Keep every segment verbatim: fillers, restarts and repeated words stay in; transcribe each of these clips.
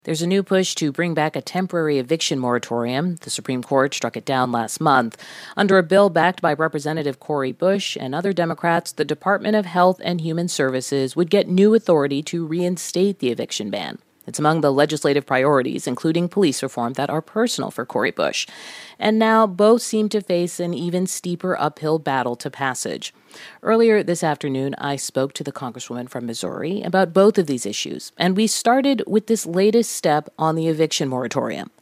There's a new push to bring back a temporary eviction moratorium. The Supreme Court struck it down last month. Under a bill backed by Representative Cori Bush and other Democrats, the Department of Health and Human Services would get new authority to reinstate the eviction ban. It's among the legislative priorities, including police reform, that are personal for Cori Bush. And now both seem to face an even steeper uphill battle to passage. Earlier this afternoon, I spoke to the Congresswoman from Missouri about both of these issues, and we started with this latest step on the eviction moratorium.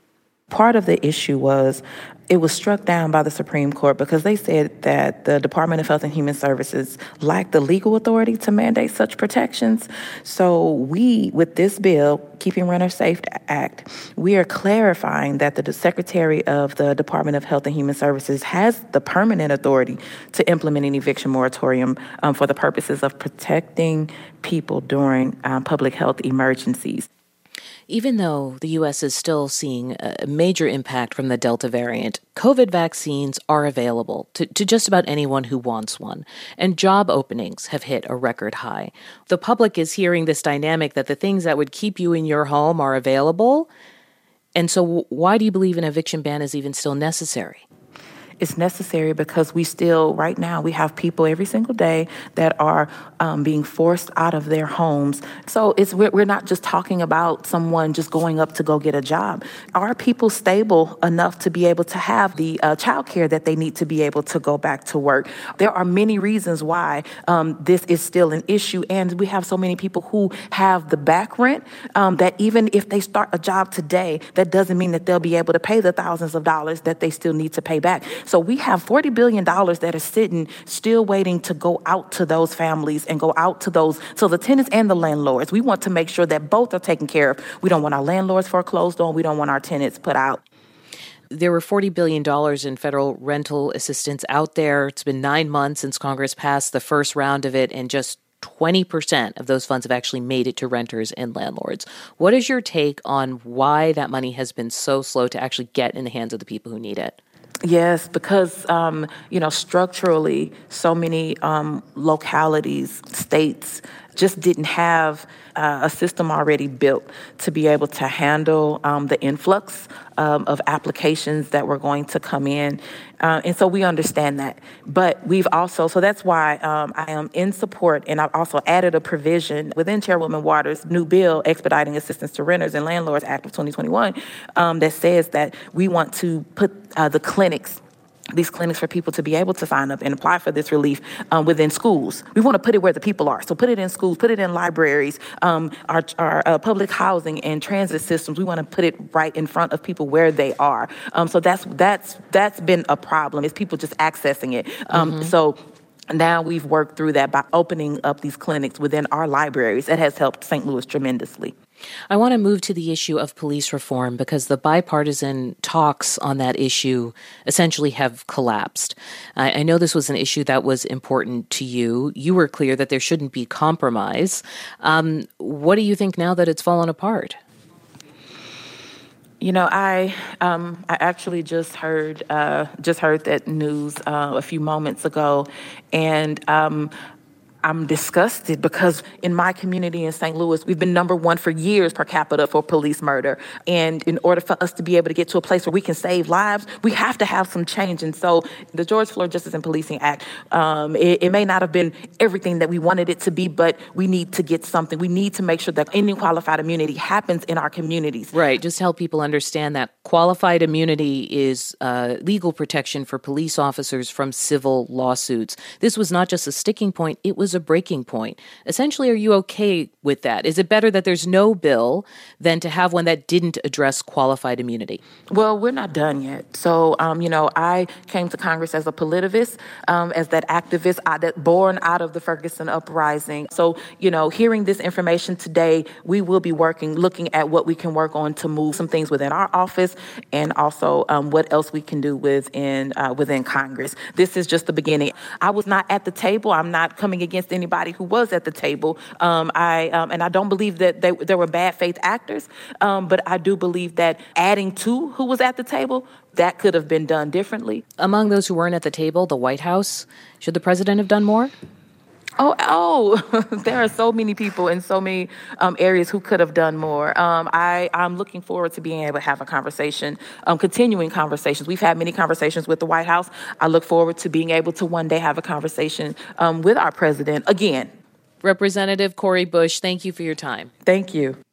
Part of the issue was it was struck down by the Supreme Court because they said that the Department of Health and Human Services lacked the legal authority to mandate such protections. So we, with this bill, Keeping Renters Safe Act, we are clarifying that the Secretary of the Department of Health and Human Services has the permanent authority to implement an eviction moratorium um, for the purposes of protecting people during um, public health emergencies. Even though the U S is still seeing a major impact from the Delta variant, COVID vaccines are available to, to just about anyone who wants one, and job openings have hit a record high. The public is hearing this dynamic that the things that would keep you in your home are available, and so why do you believe an eviction ban is even still necessary? It's necessary because we still, right now, we have people every single day that are um, being forced out of their homes. So it's we're, we're not just talking about someone just going up to go get a job. Are people stable enough to be able to have the uh, child care that they need to be able to go back to work? There are many reasons why um, this is still an issue, and we have so many people who have the back rent um, that even if they start a job today, that doesn't mean that they'll be able to pay the thousands of dollars that they still need to pay back. So we have forty billion dollars that are sitting, still waiting to go out to those families and go out to those, to the tenants and the landlords. We want to make sure that both are taken care of. We don't want our landlords foreclosed on. We don't want our tenants put out. There were forty billion dollars in federal rental assistance out there. It's been nine months since Congress passed the first round of it, and just twenty percent of those funds have actually made it to renters and landlords. What is your take on why that money has been so slow to actually get in the hands of the people who need it? Yes, because, um, you know, structurally, so many um, localities, states just didn't have uh, a system already built to be able to handle um, the influx um, of applications that were going to come in. Uh, and so we understand that. But we've also, so that's why um, I am in support, and I've also added a provision within Chairwoman Waters' new bill, Expediting Assistance to Renters and Landlords Act of twenty twenty-one, um, that says that we want to put uh, the clinics, these clinics for people to be able to sign up and apply for this relief um, within schools. We want to put it where the people are. So put it in schools, put it in libraries, um, our, our uh, public housing and transit systems. We want to put it right in front of people where they are. Um, so that's that's that's been a problem, is people just accessing it. Um, mm-hmm. So now we've worked through that by opening up these clinics within our libraries. It has helped Saint Louis tremendously. I want to move to the issue of police reform because the bipartisan talks on that issue essentially have collapsed. I, I know this was an issue that was important to you. You were clear that there shouldn't be compromise. Um, what do you think now that it's fallen apart? You know, I um, I actually just heard uh, just heard that news uh, a few moments ago, and um, I'm disgusted because in my community in Saint Louis, we've been number one for years per capita for police murder. And in order for us to be able to get to a place where we can save lives, we have to have some change. And so the George Floyd Justice and Policing Act, um, it, it may not have been everything that we wanted it to be, but we need to get something. We need to make sure that any qualified immunity happens in our communities. Right. Just help people understand that qualified immunity is uh, legal protection for police officers from civil lawsuits. This was not just a sticking point. It was a breaking point. Essentially, are you okay with that? Is it better that there's no bill than to have one that didn't address qualified immunity? Well, we're not done yet. So, um, you know, I came to Congress as a politivist, um, as that activist uh, that born out of the Ferguson uprising. So, you know, hearing this information today, we will be working, looking at what we can work on to move some things within our office, and also um, what else we can do within uh, within Congress. This is just the beginning. I was not at the table. I'm not coming against anybody who was at the table. Um, I um, and I don't believe that they, there were bad faith actors, um, but I do believe that adding to who was at the table, that could have been done differently. Among those who weren't at the table, the White House, should the president have done more? Oh, oh, there are so many people in so many um, areas who could have done more. Um, I, I'm looking forward to being able to have a conversation, um, continuing conversations. We've had many conversations with the White House. I look forward to being able to one day have a conversation um, with our president again. Representative Cori Bush, thank you for your time. Thank you.